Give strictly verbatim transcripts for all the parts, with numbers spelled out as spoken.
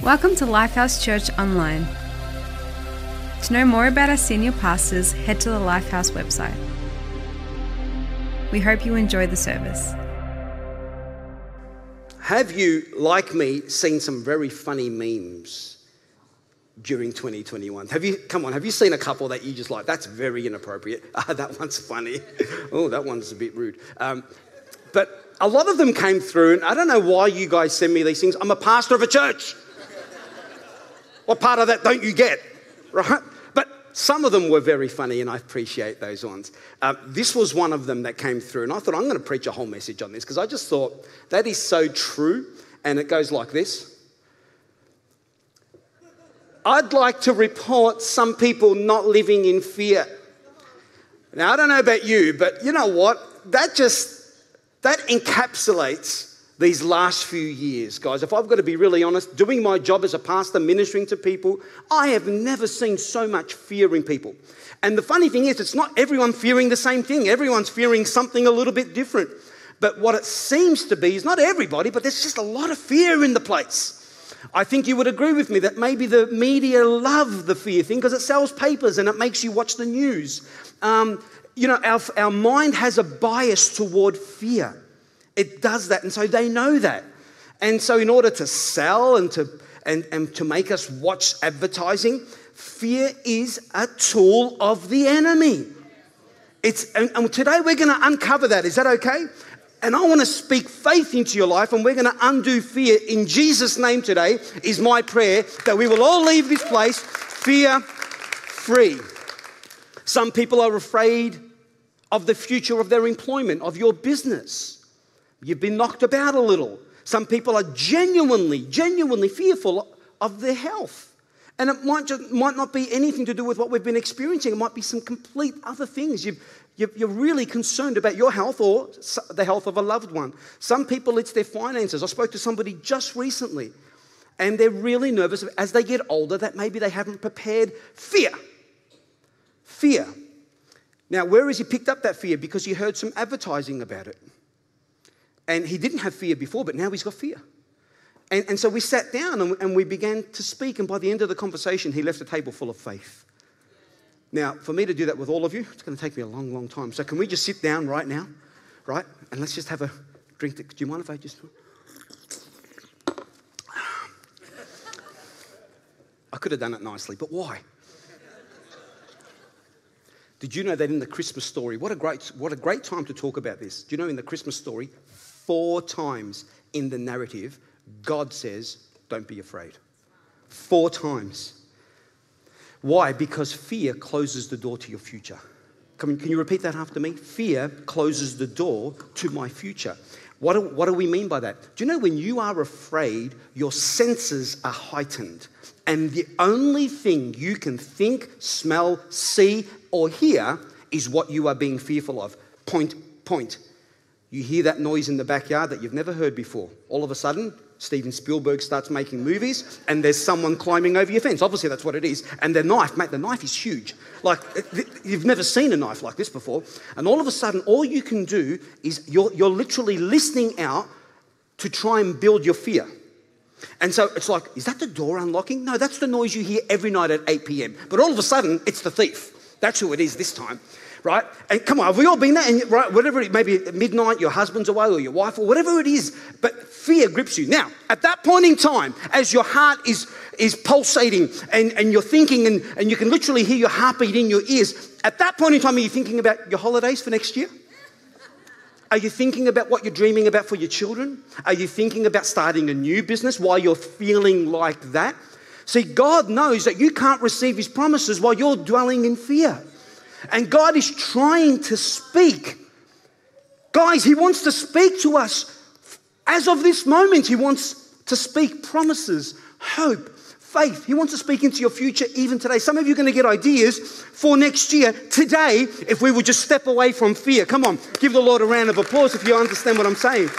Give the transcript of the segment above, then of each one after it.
Welcome to Lifehouse Church Online. To know more about our senior pastors, head to the Lifehouse website. We hope you enjoy the service. Have you, like me, seen some very funny memes during twenty twenty-one? Have you, come on, have you seen a couple that you just like, that's very inappropriate. Ah, that one's funny. Oh, that one's a bit rude. Um, but a lot of them came through, and I don't know why you guys send me these things. I'm a pastor of a church. What part of that don't you get, right? But some of them were very funny, and I appreciate those ones. Uh, this was one of them that came through, and I thought, I'm going to preach a whole message on this, because I just thought, that is so true, and it goes like this. I'd like to report some people not living in fear. Now, I don't know about you, but you know what? That just, that encapsulates these last few years, guys. If I've got to be really honest, doing my job as a pastor, ministering to people, I have never seen so much fear in people. And the funny thing is, it's not everyone fearing the same thing. Everyone's fearing something a little bit different. But what it seems to be is not everybody, but there's just a lot of fear in the place. I think you would agree with me that maybe the media love the fear thing because it sells papers and it makes you watch the news. Um, you know, our, our mind has a bias toward fear. It does that, and so they know that. And so in order to sell and to and, and to make us watch advertising, fear is a tool of the enemy. It's and, and today we're going to uncover that. Is that okay? And I want to speak faith into your life, and we're going to undo fear. In Jesus' name today is my prayer that we will all leave this place fear-free. Some people are afraid of the future of their employment, of your business. You've been knocked about a little. Some people are genuinely, genuinely fearful of their health. And it might just, might not be anything to do with what we've been experiencing. It might be some complete other things. You've, you're really concerned about your health or the health of a loved one. Some people, it's their finances. I spoke to somebody just recently, and they're really nervous as they get older that maybe they haven't prepared. Fear. Fear. Now, where has he picked up that fear? Because he heard some advertising about it. And he didn't have fear before, but now he's got fear. And, and so we sat down and, and we began to speak. And by the end of the conversation, he left a table full of faith. Now, for me to do that with all of you, it's going to take me a long, long time. So can we just sit down right now, right? And let's just have a drink. Do you mind if I just... I could have done it nicely, but why? Did you know that in the Christmas story, what a great, what a great time to talk about this. Do you know in the Christmas story, four times in the narrative, God says, don't be afraid. Four times. Why? Because fear closes the door to your future. Come on, can you repeat that after me? Fear closes the door to my future. What do, what do we mean by that? Do you know when you are afraid, your senses are heightened, and the only thing you can think, smell, see, or hear is what you are being fearful of. Point, point. You hear that noise in the backyard that you've never heard before. All of a sudden, Steven Spielberg starts making movies and there's someone climbing over your fence. Obviously, that's what it is. And the knife, mate, the knife is huge. Like, you've never seen a knife like this before. And all of a sudden, all you can do is you're, you're literally listening out to try and build your fear. And so it's like, is that the door unlocking? No, that's the noise you hear every night at eight p.m. But all of a sudden, it's the thief. That's who it is this time, right? And come on, have we all been there? And right, whatever it may be, at midnight, your husband's away or your wife or whatever it is, but fear grips you. Now, at that point in time, as your heart is, is pulsating and, and you're thinking and, and you can literally hear your heartbeat in your ears, at that point in time, are you thinking about your holidays for next year? Are you thinking about what you're dreaming about for your children? Are you thinking about starting a new business while you're feeling like that? See, God knows that you can't receive his promises while you're dwelling in fear. And God is trying to speak. Guys, he wants to speak to us. As of this moment, he wants to speak promises, hope, faith. He wants to speak into your future even today. Some of you are going to get ideas for next year. Today, if we would just step away from fear. Come on, give the Lord a round of applause if you understand what I'm saying.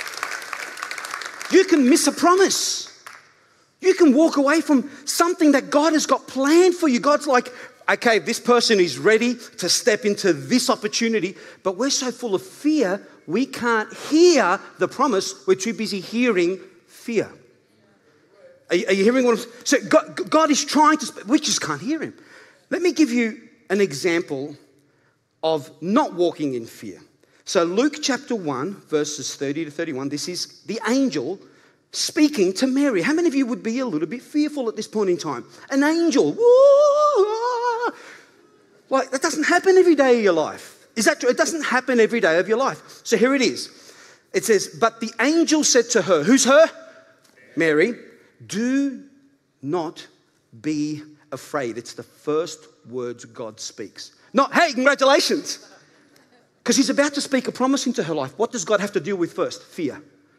You can miss a promise. You can walk away from something that God has got planned for you. God's like, okay, this person is ready to step into this opportunity, but we're so full of fear, we can't hear the promise. We're too busy hearing fear. Are you, are you hearing what I'm saying? So God, God is trying to speak. We just can't hear him. Let me give you an example of not walking in fear. So Luke chapter one, verses thirty to thirty-one, this is the angel speaking to Mary. How many of you would be a little bit fearful at this point in time? An angel. Woo! Like, that doesn't happen every day of your life. Is that true? It doesn't happen every day of your life. So here it is. It says, but the angel said to her, who's her? Mary, do not be afraid. It's the first words God speaks. Not, hey, congratulations. Because he's about to speak a promise into her life. What does God have to deal with first? Fear.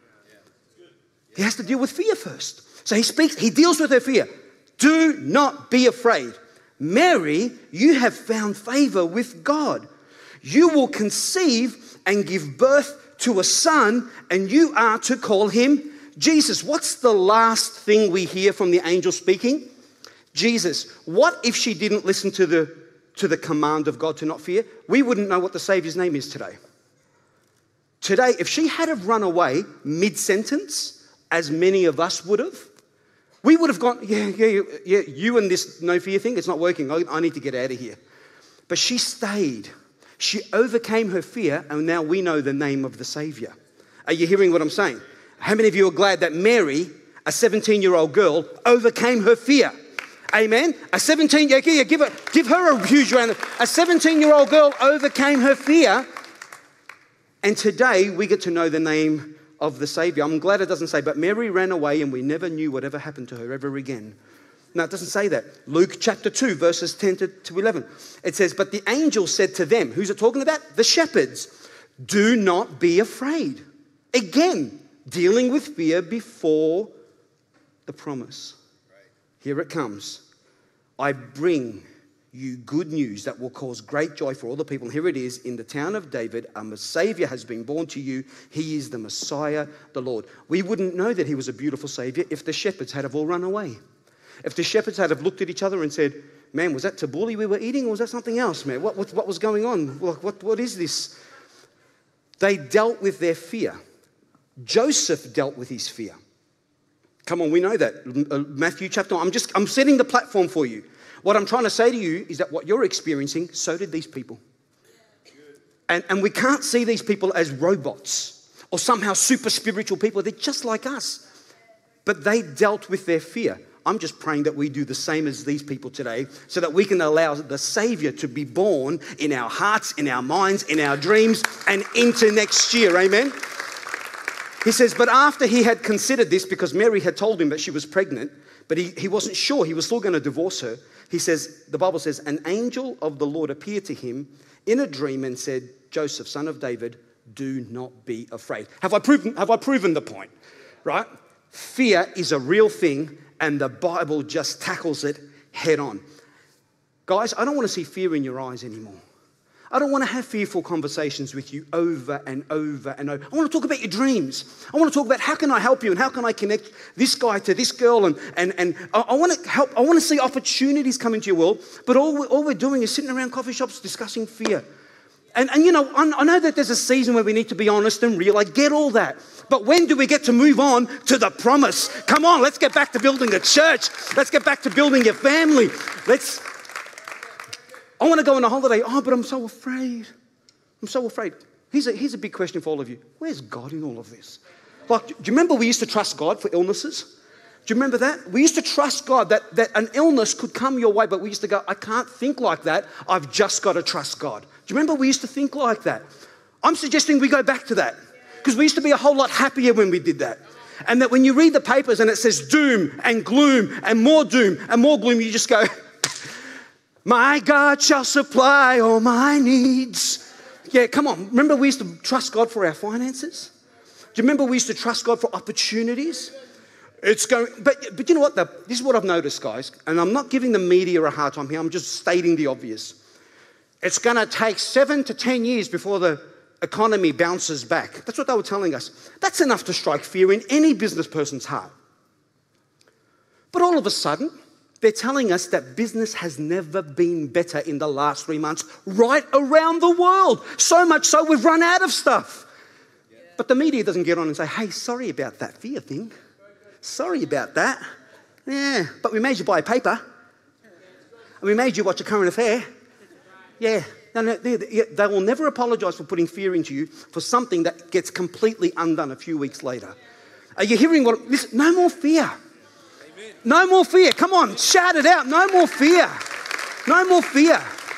He has to deal with fear first. So he speaks, he deals with her fear. Do not be afraid. Mary, you have found favor with God. You will conceive and give birth to a son, and you are to call him Jesus. What's the last thing we hear from the angel speaking? Jesus. What if she didn't listen to the, to the command of God to not fear? We wouldn't know what the Savior's name is today. Today, if she had have run away mid-sentence, as many of us would have, we would have gone, yeah, yeah, yeah, you and this no fear thing, it's not working. I, I need to get out of here. But she stayed. She overcame her fear, and now we know the name of the Savior. Are you hearing what I'm saying? How many of you are glad that Mary, a seventeen-year-old girl, overcame her fear? Amen? A seventeen, yeah, yeah, give her, give her a huge round of, a seventeen-year-old girl overcame her fear, and today we get to know the name of the Savior. I'm glad it doesn't say, but Mary ran away and we never knew whatever happened to her ever again. No, it doesn't say that. Luke chapter two, verses ten to eleven. It says, but the angel said to them, who's it talking about? The shepherds. Do not be afraid. Again, dealing with fear before the promise. Here it comes. I bring you good news that will cause great joy for all the people. And here it is, in the town of David, a Savior has been born to you. He is the Messiah, the Lord. We wouldn't know that he was a beautiful Savior if the shepherds had have all run away. If the shepherds had have looked at each other and said, man, was that tabbouleh we were eating, or was that something else, man? What, what, what was going on? What, what, what is this? They dealt with their fear. Joseph dealt with his fear. Come on, we know that. Matthew chapter one. I'm just, I'm setting the platform for you. What I'm trying to say to you is that what you're experiencing, so did these people. And, and we can't see these people as robots or somehow super spiritual people. They're just like us. But they dealt with their fear. I'm just praying that we do the same as these people today so that we can allow the Savior to be born in our hearts, in our minds, in our dreams, and into next year. Amen? He says, but after he had considered this, because Mary had told him that she was pregnant, but he, he wasn't sure, he was still going to divorce her. He says, the Bible says, an angel of the Lord appeared to him in a dream and said, Joseph, son of David, do not be afraid. Have I proven, have I proven the point? Right? Fear is a real thing, and the Bible just tackles it head on. Guys, I don't want to see fear in your eyes anymore. I don't want to have fearful conversations with you over and over and over. I want to talk about your dreams. I want to talk about how can I help you and how can I connect this guy to this girl. And, and, and I, I want to help. I want to see opportunities come into your world. But all we're, all we're doing is sitting around coffee shops discussing fear. And, and you know, I, I know that there's a season where we need to be honest and real. I get all that. But when do we get to move on to the promise? Come on, let's get back to building a church. Let's get back to building your family. Let's... I want to go on a holiday. Oh, but I'm so afraid. I'm so afraid. Here's a, here's a big question for all of you. Where's God in all of this? Like, do you remember we used to trust God for illnesses? Do you remember that? We used to trust God that, that an illness could come your way, but we used to go, I can't think like that. I've just got to trust God. Do you remember we used to think like that? I'm suggesting we go back to that because we used to be a whole lot happier when we did that. And that when you read the papers and it says doom and gloom and more doom and more gloom, you just go... My God shall supply all my needs. Yeah, come on. Remember we used to trust God for our finances? Do you remember we used to trust God for opportunities? It's going, but, but you know what? The, this is what I've noticed, guys. And I'm not giving the media a hard time here. I'm just stating the obvious. It's going to take seven to ten years before the economy bounces back. That's what they were telling us. That's enough to strike fear in any business person's heart. But all of a sudden... they're telling us that business has never been better in the last three months right around the world. So much so we've run out of stuff. Yeah. But the media doesn't get on and say, hey, sorry about that fear thing. Sorry about that. Yeah, but we made you buy a paper. And we made you watch a current affair. Yeah. No, no, they, they will never apologise for putting fear into you for something that gets completely undone a few weeks later. Are you hearing what? Listen, no more fear. Amen. No more fear. Come on, shout it out. No more fear. No more fear.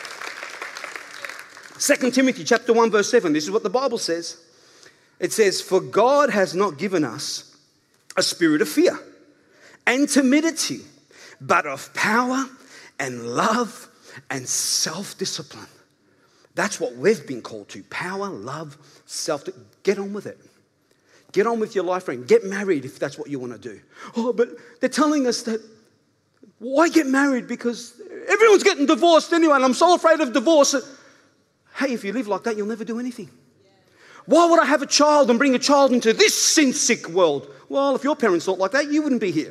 Second Timothy chapter one verse seven. This is what the Bible says. It says, "For God has not given us a spirit of fear and timidity, but of power and love and self-discipline." That's what we've been called to. Power, love, self. Get on with it. Get on with your life, friend. Get married if that's what you want to do. Oh, but they're telling us that, why get married? Because everyone's getting divorced anyway, and I'm so afraid of divorce. Hey, if you live like that, you'll never do anything. Why would I have a child and bring a child into this sin-sick world? Well, if your parents thought like that, you wouldn't be here.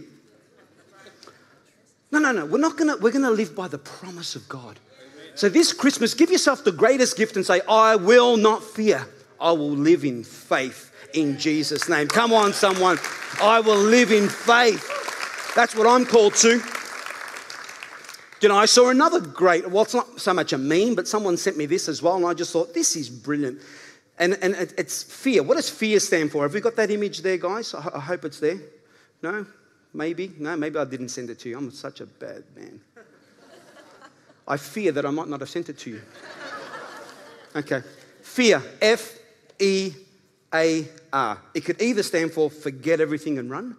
No, no, no. We're not gonna, we're gonna live by the promise of God. So this Christmas, give yourself the greatest gift and say, I will not fear. I will live in faith in Jesus' name. Come on, someone. I will live in faith. That's what I'm called to. You know, I saw another great, well, it's not so much a meme, but someone sent me this as well, and I just thought, this is brilliant. And, and it's fear. What does fear stand for? Have we got that image there, guys? I, I hope it's there. No? Maybe? No, maybe I didn't send it to you. I'm such a bad man. I fear that I might not have sent it to you. Okay. Fear. F E A R. It could either stand for forget everything and run,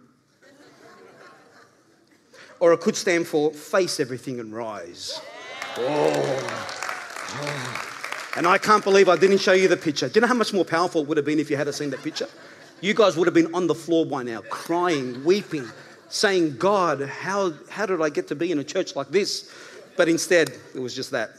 or it could stand for face everything and rise. Oh. Oh. And I can't believe I didn't show you the picture. Do you know how much more powerful it would have been if you had seen that picture? You guys would have been on the floor by now, crying, weeping, saying, God, how, how did I get to be in a church like this? But instead, it was just that.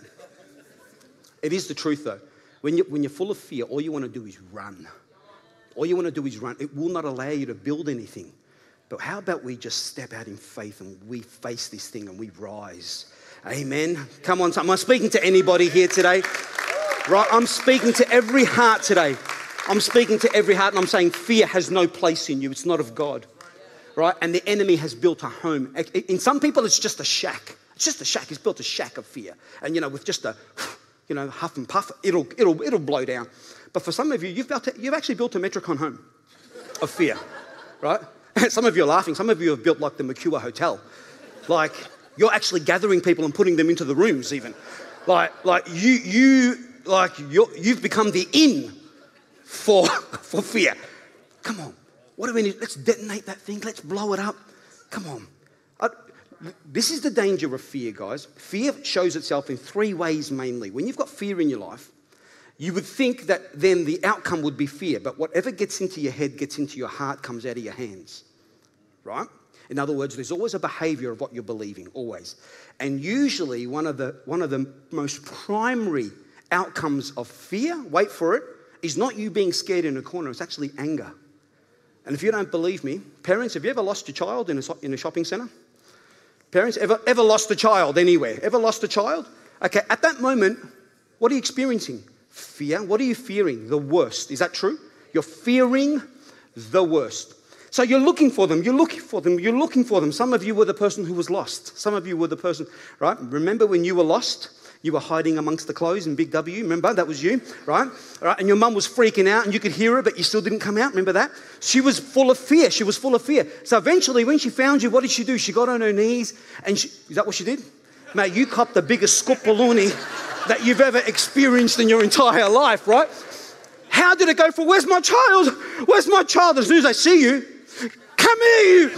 It is the truth, though. When, you, when you're full of fear, all you want to do is run. All you want to do is run. It will not allow you to build anything. But how about we just step out in faith and we face this thing and we rise? Amen. Come on, am I speaking to anybody here today? Right, I'm speaking to every heart today. I'm speaking to every heart and I'm saying fear has no place in you. It's not of God. Right? And the enemy has built a home. In some people, it's just a shack. It's just a shack. It's built a shack of fear. And, you know, with just a, you know, huff and puff, it'll, it'll, it'll blow down. But for some of you, you've, built a, you've actually built a Metricon home of fear, right? Some of you are laughing. Some of you have built like the Mercure Hotel. Like, you're actually gathering people and putting them into the rooms even. Like, like you, you, like you're, you've become the inn for, for fear. Come on. What do we need? Let's detonate that thing. Let's blow it up. Come on. I, This is the danger of fear, guys. Fear shows itself in three ways mainly. When you've got fear in your life, you would think that then the outcome would be fear, but whatever gets into your head, gets into your heart, comes out of your hands, right? In other words, there's always a behavior of what you're believing, always. And usually one of the, one of the most primary outcomes of fear, wait for it, is not you being scared in a corner, it's actually anger. And if you don't believe me, parents, have you ever lost a child in a, in a shopping centre? Parents, ever, ever lost a child anywhere? Ever lost a child? Okay, at that moment, what are you experiencing? Fear. What are you fearing? The worst. Is that true? You're fearing the worst. So you're looking for them, you're looking for them, you're looking for them. Some of you were the person who was lost. Some of you were the person, right? Remember when you were lost? You were hiding amongst the clothes in Big W. Remember? That was you, right? Right? And your mum was freaking out and you could hear her, but you still didn't come out. Remember that? She was full of fear. She was full of fear. So eventually when she found you, what did she do? She got on her knees and she, is that what she did? Mate, you copped the biggest scoopaloony that you've ever experienced in your entire life, right? How did it go for, where's my child? Where's my child? As soon as I see you, come here, you.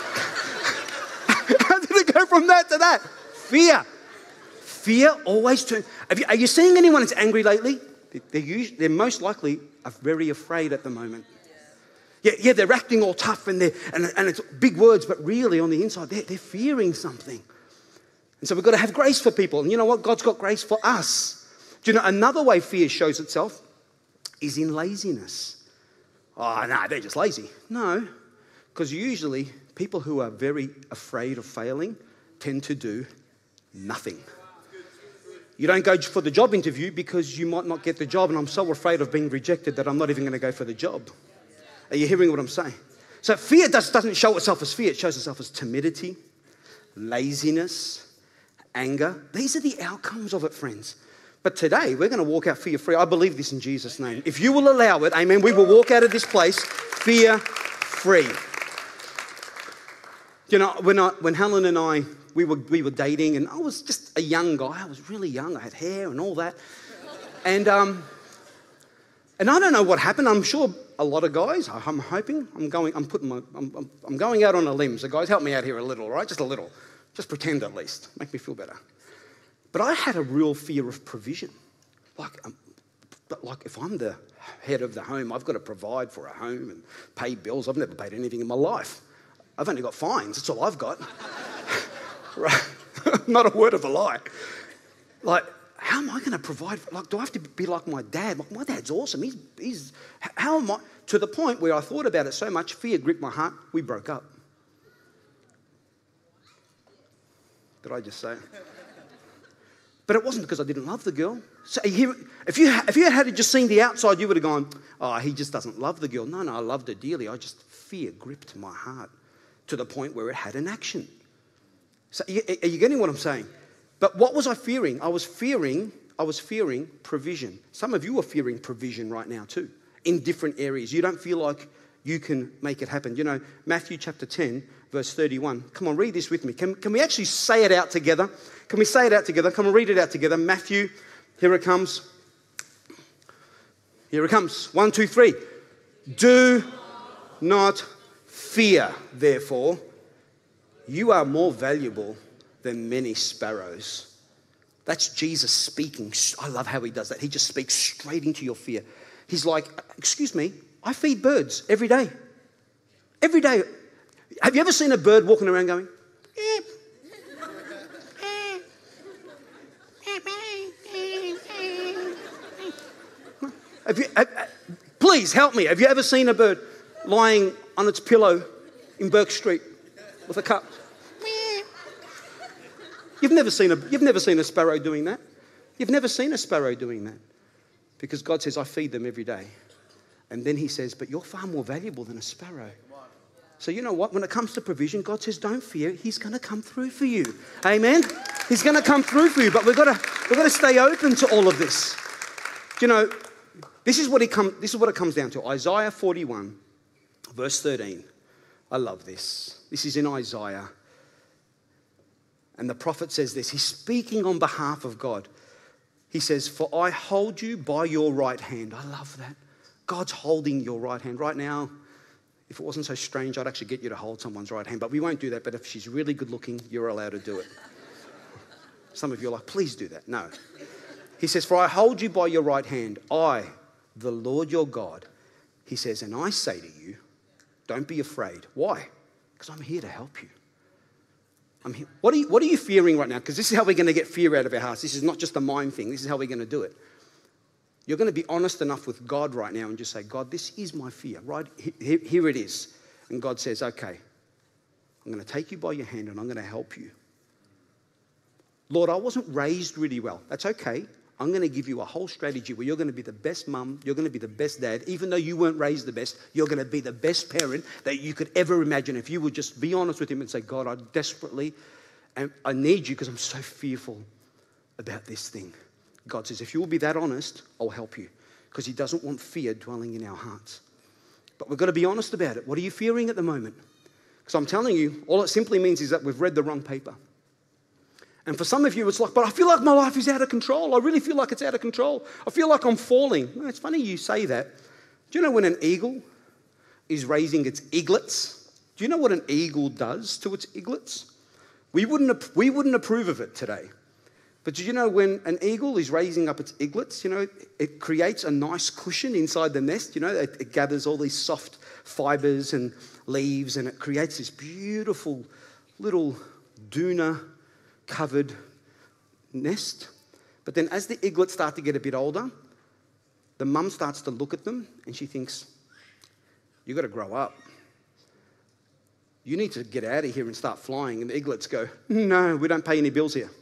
How did it go from that to that? Fear. Fear always turns. Are you seeing anyone that's angry lately? They're, usually, they're most likely are very afraid at the moment. Yeah, yeah, they're acting all tough and, they're, and, and it's big words, but really on the inside, they're, they're fearing something. And so we've got to have grace for people. And you know what? God's got grace for us. Do you know another way fear shows itself is in laziness. Oh, no, nah, they're just lazy. No, because usually people who are very afraid of failing tend to do nothing. You don't go for the job interview because you might not get the job, and I'm so afraid of being rejected that I'm not even going to go for the job. Are you hearing what I'm saying? So fear does, doesn't show itself as fear. It shows itself as timidity, laziness, anger. These are the outcomes of it, friends. But today, we're going to walk out fear-free. I believe this in Jesus' name. If you will allow it, amen, we will walk out of this place fear-free. You know, when, I, when Helen and I, we were, we were dating, and I was just a young guy. I was really young. I had hair and all that. And, um, and I don't know what happened. I'm sure a lot of guys, I'm hoping, I'm going, I'm putting my, I'm, I'm going out on a limb. So guys, help me out here a little, all right? Just a little. Just pretend at least. Make me feel better. But I had a real fear of provision. Like, um, but like if I'm the head of the home, I've got to provide for a home and pay bills. I've never paid anything in my life. I've only got fines. That's all I've got. Right? Not a word of a lie. Like, how am I going to provide? Like, do I have to be like my dad? Like, my dad's awesome. He's, he's, how am I? To the point where I thought about it so much, fear gripped my heart. We broke up. Did I just say it? But it wasn't because I didn't love the girl. So if you, if you had just seen the outside, you would have gone, oh, he just doesn't love the girl. No, no, I loved her dearly. I just, fear gripped my heart to the point where it had an action. So are you getting what I'm saying? But what was I fearing? I was fearing, I was fearing provision. Some of you are fearing provision right now too, in different areas. You don't feel like you can make it happen. You know, Matthew chapter ten, verse thirty-one. Come on, read this with me. Can, can we actually say it out together? Can we say it out together? Come on, read it out together. Matthew, here it comes. Here it comes. One, two, three. Do not fear, therefore. You are more valuable than many sparrows. That's Jesus speaking. I love how he does that. He just speaks straight into your fear. He's like, excuse me, I feed birds every day. Every day. Have you ever seen a bird walking around going, eh, Have you, have, please help me. Have you ever seen a bird lying on its pillow in Burke Street with a cup? You've never seen a, you've never seen a sparrow doing that. You've never seen a sparrow doing that. Because God says, I feed them every day. And then he says, but you're far more valuable than a sparrow. So you know what? When it comes to provision, God says, don't fear. He's going to come through for you. Amen? He's going to come through for you. But we've got to, we've got to stay open to all of this. You know, this is what he come, this is what it comes down to. Isaiah forty-one, verse thirteen. I love this. This is in Isaiah. And the prophet says this. He's speaking on behalf of God. He says, for I hold you by your right hand. I love that. God's holding your right hand. Right now, if it wasn't so strange, I'd actually get you to hold someone's right hand. But we won't do that. But if she's really good looking, you're allowed to do it. Some of you are like, please do that. No. He says, for I hold you by your right hand. I, the Lord your God. He says, and I say to you, don't be afraid. Why? Because I'm here to help you. I'm here. What are you, what are you fearing right now? Because this is how we're going to get fear out of our hearts. This is not just a mind thing. This is how we're going to do it. You're going to be honest enough with God right now and just say, God, this is my fear, right? Here, here it is. And God says, okay, I'm going to take you by your hand and I'm going to help you. Lord, I wasn't raised really well. That's okay. I'm going to give you a whole strategy where you're going to be the best mum, you're going to be the best dad. Even though you weren't raised the best, you're going to be the best parent that you could ever imagine if you would just be honest with him and say, God, I desperately, and I need you because I'm so fearful about this thing. God says, if you will be that honest, I'll help you, because he doesn't want fear dwelling in our hearts. But we've got to be honest about it. What are you fearing at the moment? Because I'm telling you, all it simply means is that we've read the wrong paper. And for some of you, it's like, but I feel like my life is out of control. I really feel like it's out of control. I feel like I'm falling. Well, it's funny you say that. Do you know when an eagle is raising its eaglets? Do you know what an eagle does to its eaglets? We wouldn't, we wouldn't approve of it today. But do you know when an eagle is raising up its eaglets, you know, it creates a nice cushion inside the nest. You know, it, it gathers all these soft fibers and leaves and it creates this beautiful little doona covered nest. But then as the eaglets start to get a bit older, the mum starts to look at them and she thinks, you've got to grow up. You need to get out of here and start flying. And the eaglets go, no, we don't pay any bills here.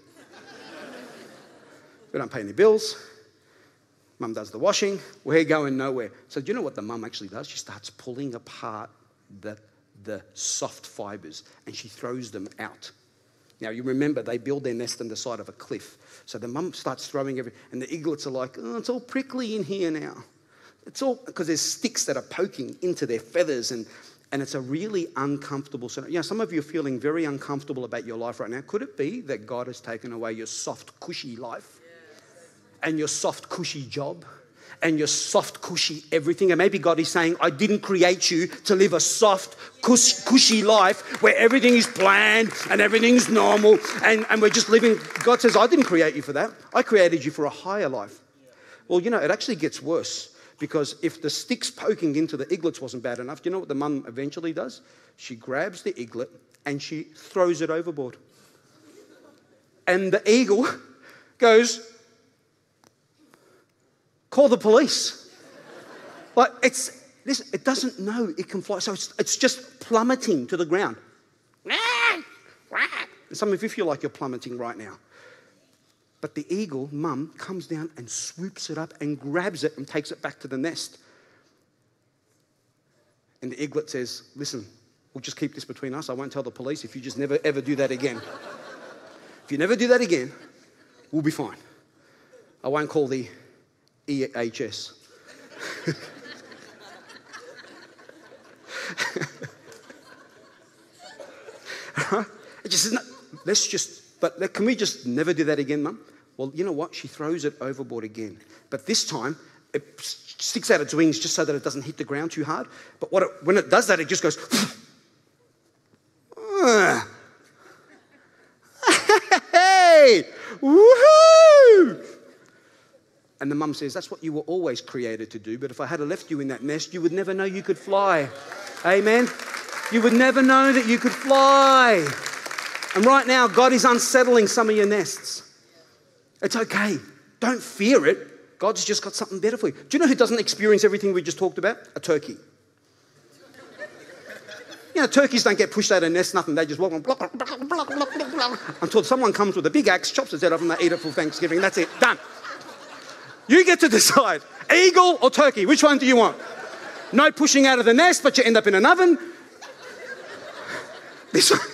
We don't pay any bills. Mum does the washing. We're going nowhere. So do you know what the mum actually does? She starts pulling apart the, the soft fibers and she throws them out. Now, you remember, they build their nest on the side of a cliff. So the mum starts throwing everything, and the eaglets are like, oh, it's all prickly in here now. It's all, because there's sticks that are poking into their feathers, and, and it's a really uncomfortable scenario. You know, some of you are feeling very uncomfortable about your life right now. Could it be that God has taken away your soft, cushy life, and your soft, cushy job, and your soft, cushy everything? And maybe God is saying, I didn't create you to live a soft, cush, cushy life where everything is bland and everything's normal and, and we're just living. God says, I didn't create you for that. I created you for a higher life. Well, you know, it actually gets worse, because if the sticks poking into the eaglets wasn't bad enough, do you know what the mum eventually does? She grabs the eaglet and she throws it overboard. And the eagle goes, call the police. Like, it's, listen, it doesn't know it can fly. So it's, it's just plummeting to the ground. And some of you feel like you're plummeting right now. But the eagle, mum, comes down and swoops it up and grabs it and takes it back to the nest. And the eaglet says, listen, we'll just keep this between us. I won't tell the police if you just never, ever do that again. If you never do that again, we'll be fine. I won't call the E H S. It just isn't. Let's just. But can we just never do that again, Mum? Well, you know what? She throws it overboard again. But this time, it sticks out its wings just so that it doesn't hit the ground too hard. But what it, when it does that, it just goes. Hey! Woohoo! And the mum says, that's what you were always created to do, but if I had left you in that nest, you would never know you could fly. Amen? You would never know that you could fly. And right now, God is unsettling some of your nests. It's okay. Don't fear it. God's just got something better for you. Do you know who doesn't experience everything we just talked about? A turkey. You know, turkeys don't get pushed out of a nest, nothing. They just walk on blah, blah, blah, blah, blah, blah, until someone comes with a big axe, chops its head off, and they eat it for Thanksgiving. That's it. Done. You get to decide, eagle or turkey. Which one do you want? No pushing out of the nest, but you end up in an oven. This one.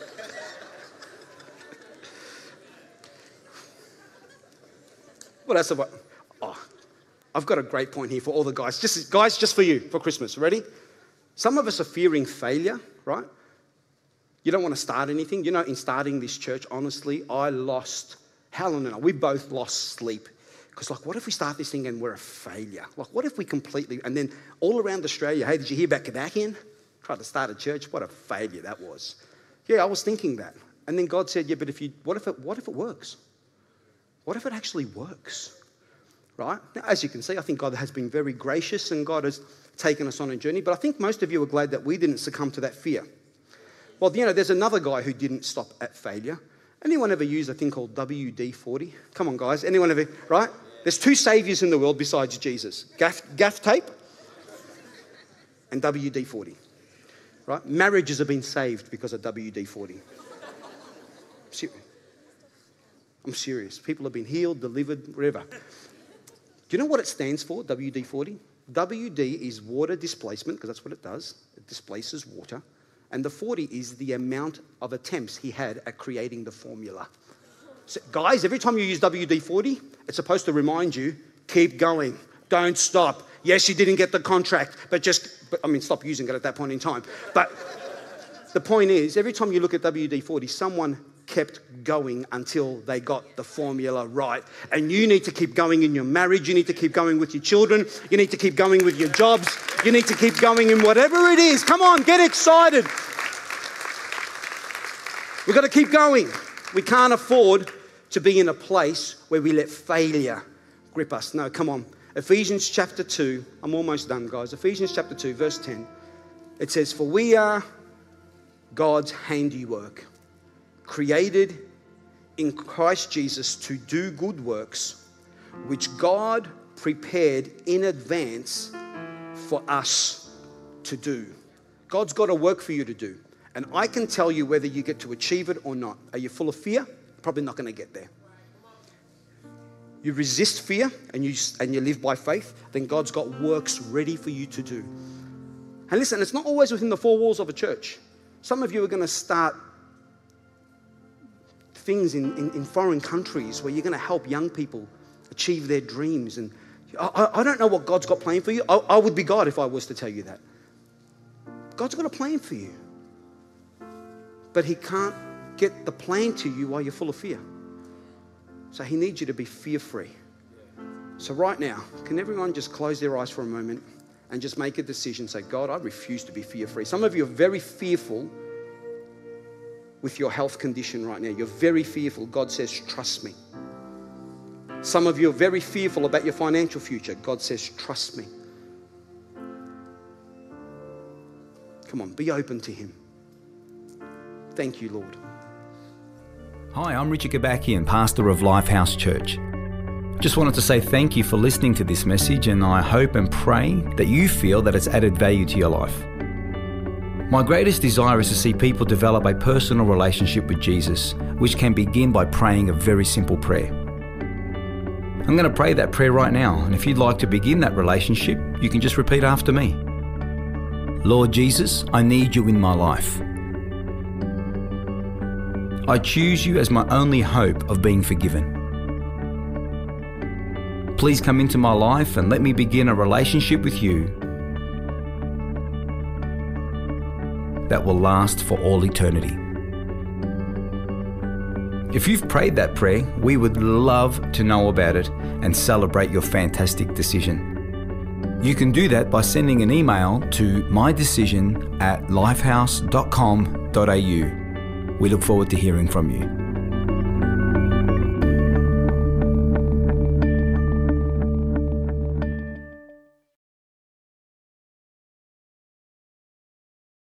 What else have I? Oh, I've got a great point here for all the guys. Just guys, just for you, for Christmas. Ready? Some of us are fearing failure, right? You don't want to start anything. You know, in starting this church, honestly, I lost, Helen and I, we both lost sleep. Because, like, what if we start this thing and we're a failure? Like, what if we completely, and then all around Australia, hey, did you hear about Kadakian? Tried to start a church. What a failure that was. Yeah, I was thinking that. And then God said, yeah, but if you, what if it, what if it works? What if it actually works? Right? Now, as you can see, I think God has been very gracious and God has taken us on a journey. But I think most of you are glad that we didn't succumb to that fear. Well, you know, there's another guy who didn't stop at failure. Anyone ever use a thing called W D forty? Come on, guys. Anyone ever, right? There's two saviors in the world besides Jesus. Gaff, gaff tape and W D forty. Right? Marriages have been saved because of W D forty. I'm serious. People have been healed, delivered, whatever. Do you know what it stands for, W D forty? W D is water displacement, because that's what it does. It displaces water. And the forty is the amount of attempts he had at creating the formula. So, guys, every time you use W D forty, it's supposed to remind you, keep going. Don't stop. Yes, you didn't get the contract, but just, but, I mean, stop using it at that point in time. But the point is, every time you look at W D forty, someone kept going until they got the formula right. And you need to keep going in your marriage. You need to keep going with your children. You need to keep going with your jobs. You need to keep going in whatever it is. Come on, get excited. We've got to keep going. We can't afford to be in a place where we let failure grip us. No, come on. Ephesians chapter two. I'm almost done, guys. Ephesians chapter two, verse ten. It says, for we are God's handiwork, created in Christ Jesus to do good works, which God prepared in advance for us to do. God's got a work for you to do. And I can tell you whether you get to achieve it or not. Are you full of fear? Probably not going to get there. You resist fear and you, and you live by faith, then God's got works ready for you to do. And listen, it's not always within the four walls of a church. Some of you are going to start things in, in, in foreign countries where you're going to help young people achieve their dreams. And I, I don't know what God's got planned for you. I, I would be God if I was to tell you that. God's got a plan for you. But he can't get the plan to you while you're full of fear. So he needs you to be fear-free. So right now, can everyone just close their eyes for a moment and just make a decision? Say, God, I refuse to be fear-free. Some of you are very fearful with your health condition right now. You're very fearful. God says, trust me. Some of you are very fearful about your financial future. God says, trust me. Come on, be open to him. Thank you, Lord. Hi, I'm Richard Gabakian, pastor of Lifehouse Church. Just wanted to say thank you for listening to this message, and I hope and pray that you feel that it's added value to your life. My greatest desire is to see people develop a personal relationship with Jesus, which can begin by praying a very simple prayer. I'm going to pray that prayer right now, and if you'd like to begin that relationship, you can just repeat after me. Lord Jesus, I need you in my life. I choose you as my only hope of being forgiven. Please come into my life and let me begin a relationship with you that will last for all eternity. If you've prayed that prayer, we would love to know about it and celebrate your fantastic decision. You can do that by sending an email to mydecision at lifehouse dot com dot a u. We look forward to hearing from you.